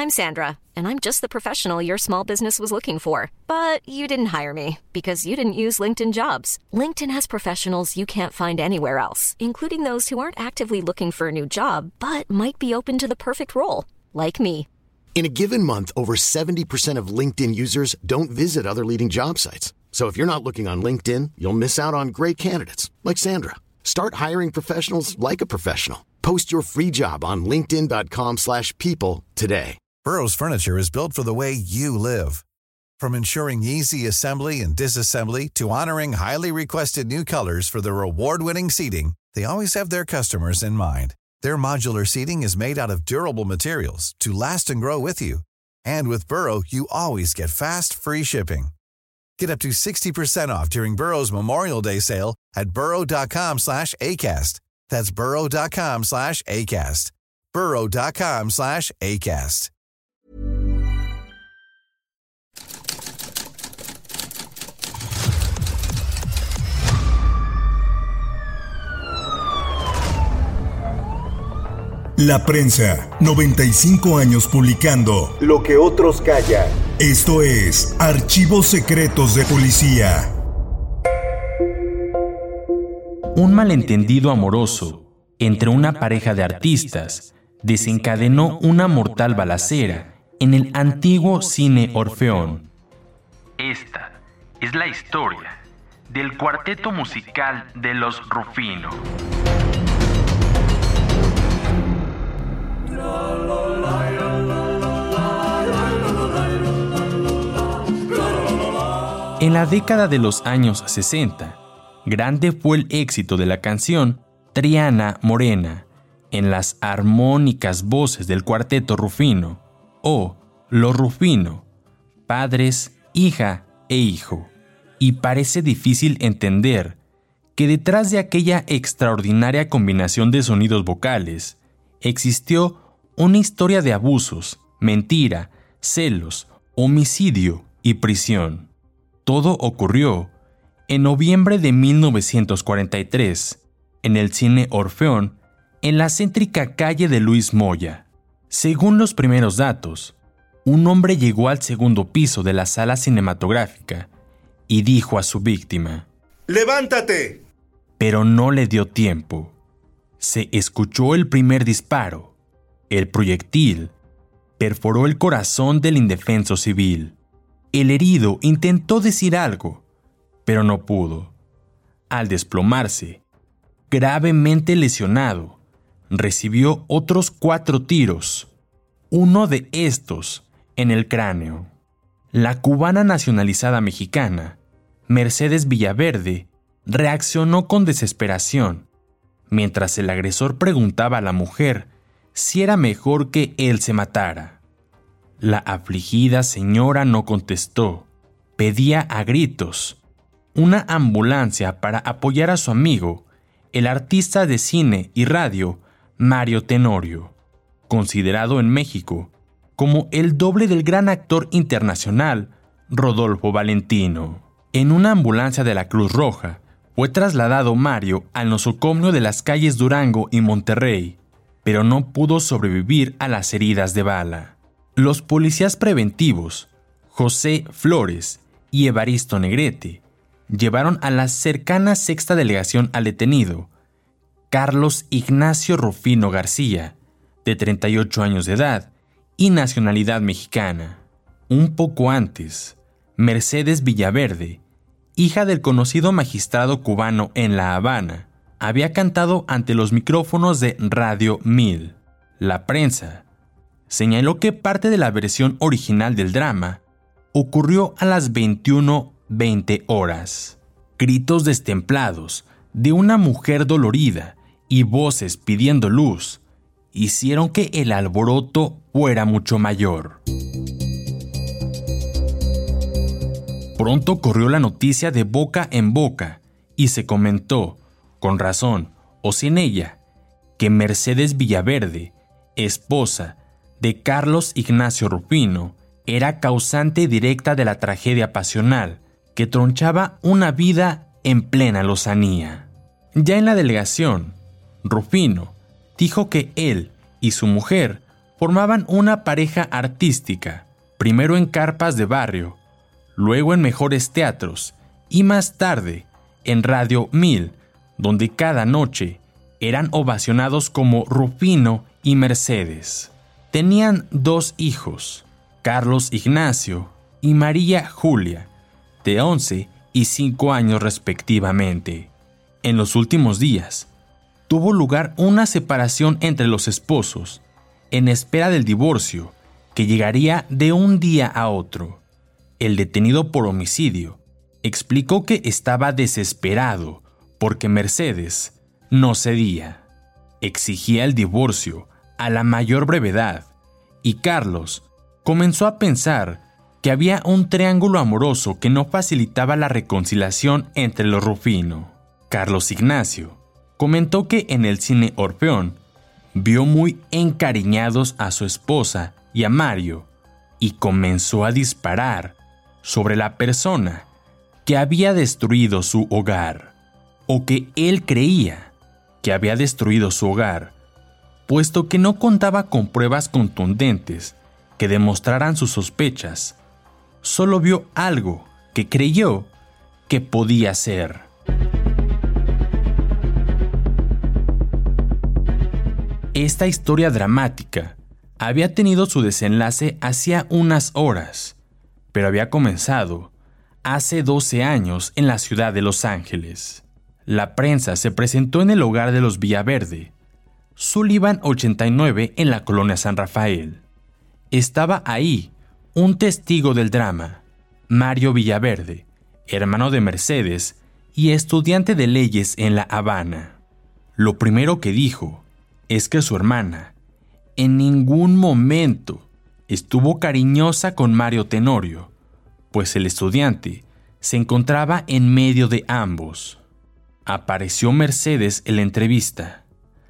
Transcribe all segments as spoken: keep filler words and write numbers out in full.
I'm Sandra, and I'm just the professional your small business was looking for. But you didn't hire me because you didn't use LinkedIn Jobs. LinkedIn has professionals you can't find anywhere else, including those who aren't actively looking for a new job, but might be open to the perfect role, like me. In a given month, over seventy percent of LinkedIn users don't visit other leading job sites. So if you're not looking on LinkedIn, you'll miss out on great candidates like Sandra. Start hiring professionals like a professional. Post your free job on linkedin dot com slash people today. Burrow's furniture is built for the way you live. From ensuring easy assembly and disassembly to honoring highly requested new colors for their award-winning seating, they always have their customers in mind. Their modular seating is made out of durable materials to last and grow with you. And with Burrow, you always get fast, free shipping. Get up to sixty percent off during Burrow's Memorial Day sale at burrow dot com slash ACAST. That's burrow dot com slash ACAST. burrow dot com slash ACAST. La prensa, noventa y cinco años publicando lo que otros callan. Esto es Archivos Secretos de Policía. Un malentendido amoroso entre una pareja de artistas desencadenó una mortal balacera en el antiguo Cine Orfeón. Esta es la historia del cuarteto musical de los Rufino. En la década de los años sesenta, grande fue el éxito de la canción Triana Morena en las armónicas voces del cuarteto Rufino o Los Rufino, padres, hija e hijo. Y parece difícil entender que detrás de aquella extraordinaria combinación de sonidos vocales existió una historia de abusos, mentira, celos, homicidio y prisión. Todo ocurrió en noviembre de mil novecientos cuarenta y tres, en el Cine Orfeón, en la céntrica calle de Luis Moya. Según los primeros datos, un hombre llegó al segundo piso de la sala cinematográfica y dijo a su víctima: ¡Levántate! Pero no le dio tiempo. Se escuchó el primer disparo. El proyectil perforó el corazón del indefenso civil. El herido intentó decir algo, pero no pudo. Al desplomarse, gravemente lesionado, recibió otros cuatro tiros, uno de estos en el cráneo. La cubana nacionalizada mexicana, Mercedes Villaverde, reaccionó con desesperación, mientras el agresor preguntaba a la mujer si era mejor que él se matara. La afligida señora no contestó. Pedía a gritos una ambulancia para apoyar a su amigo, el artista de cine y radio Mario Tenorio, considerado en México como el doble del gran actor internacional Rodolfo Valentino. En una ambulancia de la Cruz Roja fue trasladado Mario al nosocomio de las calles Durango y Monterrey, pero no pudo sobrevivir a las heridas de bala. Los policías preventivos, José Flores y Evaristo Negrete, llevaron a la cercana sexta delegación al detenido, Carlos Ignacio Rufino García, de treinta y ocho años de edad y nacionalidad mexicana. Un poco antes, Mercedes Villaverde, hija del conocido magistrado cubano en La Habana, había cantado ante los micrófonos de Radio Mil. La prensa señaló que parte de la versión original del drama ocurrió a las veintiuna veinte horas. Gritos destemplados de una mujer dolorida y voces pidiendo luz hicieron que el alboroto fuera mucho mayor. Pronto corrió la noticia de boca en boca y se comentó, con razón o sin ella, que Mercedes Villaverde, esposa de Carlos Ignacio Rufino, era causante directa de la tragedia pasional que tronchaba una vida en plena lozanía. Ya en la delegación, Rufino dijo que él y su mujer formaban una pareja artística, primero en carpas de barrio, luego en mejores teatros y más tarde en Radio Mil, donde cada noche eran ovacionados como Rufino y Mercedes. Tenían dos hijos, Carlos Ignacio y María Julia, de once y cinco años respectivamente. En los últimos días, tuvo lugar una separación entre los esposos, en espera del divorcio, que llegaría de un día a otro. El detenido por homicidio explicó que estaba desesperado porque Mercedes no cedía. Exigía el divorcio a la mayor brevedad y Carlos comenzó a pensar que había un triángulo amoroso que no facilitaba la reconciliación entre los Rufino. Carlos Ignacio comentó que en el cine Orfeón vio muy encariñados a su esposa y a Mario y comenzó a disparar sobre la persona que había destruido su hogar, o que él creía que había destruido su hogar, puesto que no contaba con pruebas contundentes que demostraran sus sospechas. Solo vio algo que creyó que podía ser. Esta historia dramática había tenido su desenlace hacía unas horas, pero había comenzado hace doce años en la ciudad de Los Ángeles. La prensa se presentó en el hogar de los Villaverde, Sullivan ochenta y nueve en la colonia San Rafael. Estaba ahí un testigo del drama, Mario Villaverde, hermano de Mercedes y estudiante de leyes en La Habana. Lo primero que dijo es que su hermana en ningún momento estuvo cariñosa con Mario Tenorio, pues el estudiante se encontraba en medio de ambos. Apareció Mercedes en la entrevista,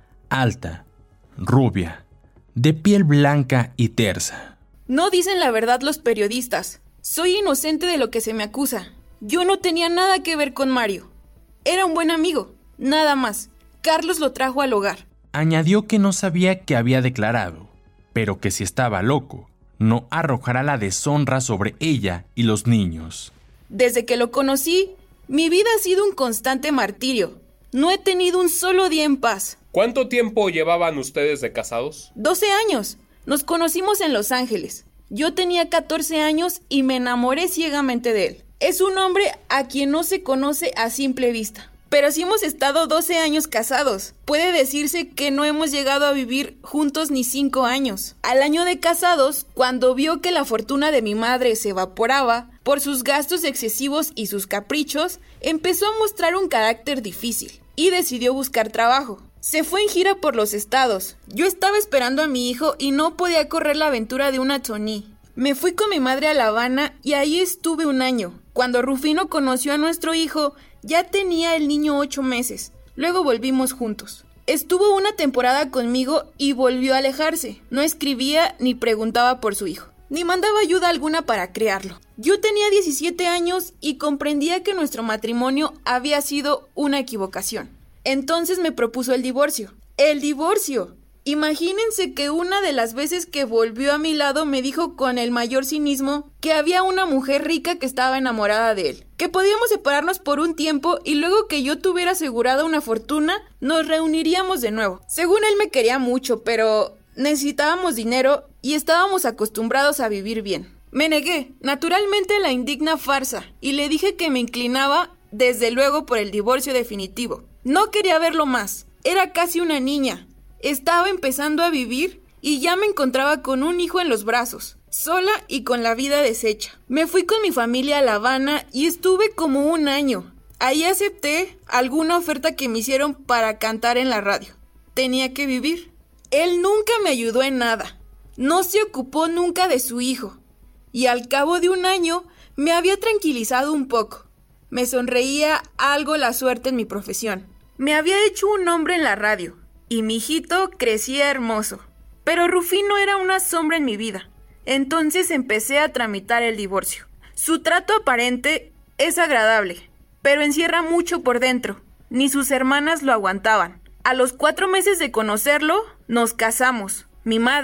alta, rubia, de piel blanca y tersa. No dicen la verdad los periodistas. Soy inocente de lo que se me acusa. Yo no tenía nada que ver con Mario. Era un buen amigo, nada más. Carlos lo trajo al hogar. Añadió que no sabía qué había declarado, pero que si estaba loco, no arrojará la deshonra sobre ella y los niños. Desde que lo conocí, mi vida ha sido un constante martirio. No he tenido un solo día en paz. ¿Cuánto tiempo llevaban ustedes de casados? doce años. Nos conocimos en Los Ángeles. Yo tenía catorce años y me enamoré ciegamente de él. Es un hombre a quien no se conoce a simple vista. Pero si hemos estado doce años casados, puede decirse que no hemos llegado a vivir juntos ni cinco años. Al año de casados, cuando vio que la fortuna de mi madre se evaporaba por sus gastos excesivos y sus caprichos, empezó a mostrar un carácter difícil y decidió buscar trabajo. Se fue en gira por los estados. Yo estaba esperando a mi hijo y no podía correr la aventura de una choní. Me fui con mi madre a La Habana y ahí estuve un año. Cuando Rufino conoció a nuestro hijo, ya tenía el niño ocho meses. Luego volvimos juntos. Estuvo una temporada conmigo y volvió a alejarse. No escribía ni preguntaba por su hijo, ni mandaba ayuda alguna para criarlo. Yo tenía diecisiete años y comprendía que nuestro matrimonio había sido una equivocación. Entonces me propuso el divorcio. ¡El divorcio! Imagínense que una de las veces que volvió a mi lado me dijo con el mayor cinismo que había una mujer rica que estaba enamorada de él, que podíamos separarnos por un tiempo y luego que yo tuviera asegurada una fortuna, nos reuniríamos de nuevo. Según él me quería mucho, pero necesitábamos dinero y estábamos acostumbrados a vivir bien. Me negué, naturalmente, a la indigna farsa y le dije que me inclinaba desde luego por el divorcio definitivo. No quería verlo más, era casi una niña. Estaba empezando a vivir y ya me encontraba con un hijo en los brazos, sola y con la vida deshecha. Me fui con mi familia a La Habana y estuve como un año. Ahí acepté alguna oferta que me hicieron para cantar en la radio. Tenía que vivir. Él nunca me ayudó en nada. No se ocupó nunca de su hijo. Y al cabo de un año me había tranquilizado un poco. Me sonreía algo la suerte en mi profesión. Me había hecho un nombre en la radio. Y mi hijito crecía hermoso. Pero Rufino era una sombra en mi vida. Entonces empecé a tramitar el divorcio. Su trato aparente es agradable, pero encierra mucho por dentro. Ni sus hermanas lo aguantaban. A los cuatro meses de conocerlo, nos casamos. Mi madre,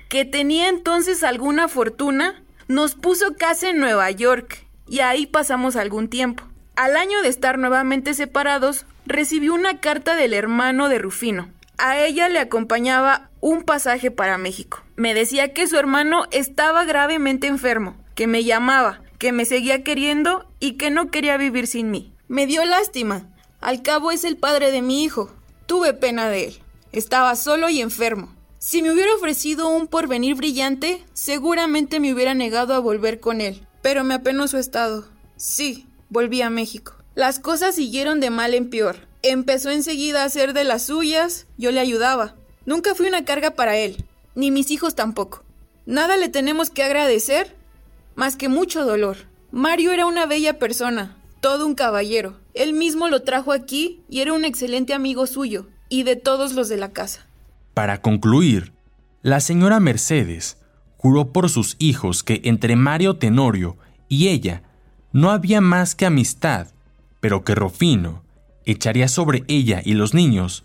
que tenía entonces alguna fortuna, nos puso casa en Nueva York y ahí pasamos algún tiempo. Al año de estar nuevamente separados, recibí una carta del hermano de Rufino. A ella le acompañaba un pasaje para México. Me decía que su hermano estaba gravemente enfermo, que me llamaba, que me seguía queriendo y que no quería vivir sin mí. Me dio lástima. Al cabo es el padre de mi hijo. Tuve pena de él. Estaba solo y enfermo. Si me hubiera ofrecido un porvenir brillante, seguramente me hubiera negado a volver con él. Pero me apenó su estado. Sí, volví a México. Las cosas siguieron de mal en peor. Empezó enseguida a hacer de las suyas, yo le ayudaba. Nunca fui una carga para él, ni mis hijos tampoco. Nada le tenemos que agradecer, más que mucho dolor. Mario era una bella persona, todo un caballero. Él mismo lo trajo aquí y era un excelente amigo suyo y de todos los de la casa. Para concluir, la señora Mercedes juró por sus hijos que entre Mario Tenorio y ella no había más que amistad, pero que Rufino echaría sobre ella y los niños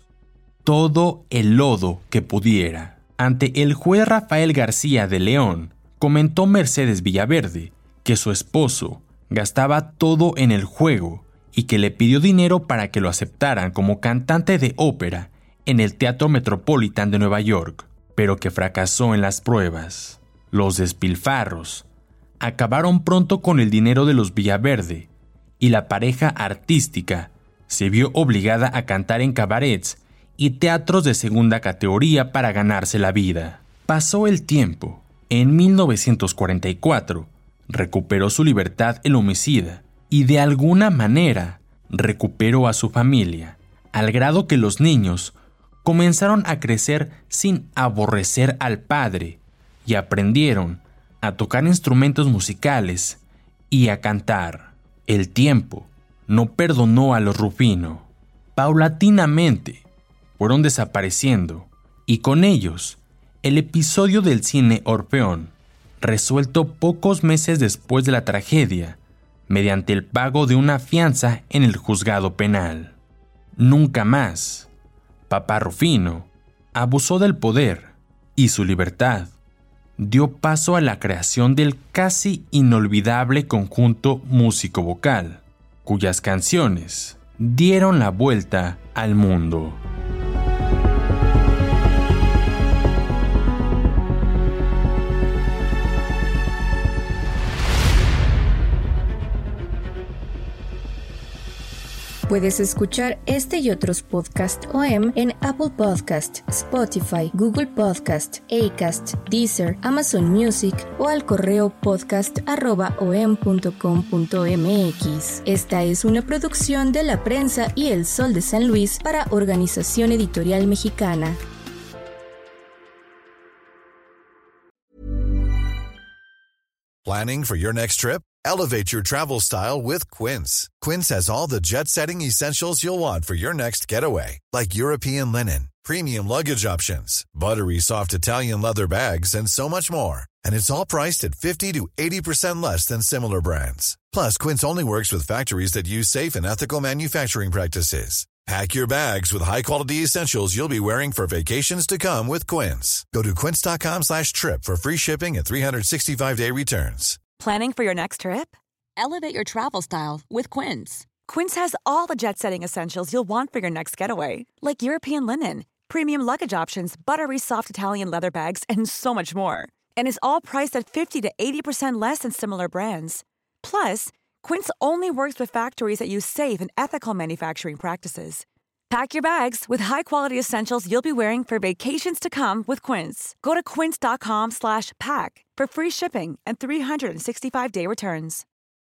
todo el lodo que pudiera. Ante el juez Rafael García de León, comentó Mercedes Villaverde que su esposo gastaba todo en el juego y que le pidió dinero para que lo aceptaran como cantante de ópera en el Teatro Metropolitan de Nueva York, pero que fracasó en las pruebas. Los despilfarros acabaron pronto con el dinero de los Villaverde y la pareja artística se vio obligada a cantar en cabarets y teatros de segunda categoría para ganarse la vida. Pasó el tiempo. En mil novecientos cuarenta y cuatro recuperó su libertad el homicida y de alguna manera recuperó a su familia, al grado que los niños comenzaron a crecer sin aborrecer al padre y aprendieron a tocar instrumentos musicales y a cantar. El tiempo no perdonó a los Rufino. Paulatinamente fueron desapareciendo y con ellos el episodio del cine Orfeón, resuelto pocos meses después de la tragedia mediante el pago de una fianza en el juzgado penal. Nunca más Papá Rufino abusó del poder y su libertad dio paso a la creación del casi inolvidable conjunto músico-vocal, cuyas canciones dieron la vuelta al mundo. Puedes escuchar este y otros podcasts O M en Apple Podcast, Spotify, Google Podcast, Acast, Deezer, Amazon Music o al correo podcast arroba o m punto com punto m x. Esta es una producción de La Prensa y El Sol de San Luis para Organización Editorial Mexicana. Planning for your next trip? Elevate your travel style with Quince. Quince has all the jet-setting essentials you'll want for your next getaway, like European linen, premium luggage options, buttery soft Italian leather bags, and so much more. And it's all priced at fifty to eighty percent less than similar brands. Plus, Quince only works with factories that use safe and ethical manufacturing practices. Pack your bags with high-quality essentials you'll be wearing for vacations to come with Quince. Go to quince.com slash trip for free shipping and three sixty-five day returns. Planning for your next trip? Elevate your travel style with Quince. Quince has all the jet-setting essentials you'll want for your next getaway, like European linen, premium luggage options, buttery soft Italian leather bags, and so much more. And is all priced at fifty to eighty percent less than similar brands. Plus, Quince only works with factories that use safe and ethical manufacturing practices. Pack your bags with high-quality essentials you'll be wearing for vacations to come with Quince. Go to quince.com slash pack for free shipping and three sixty-five day returns.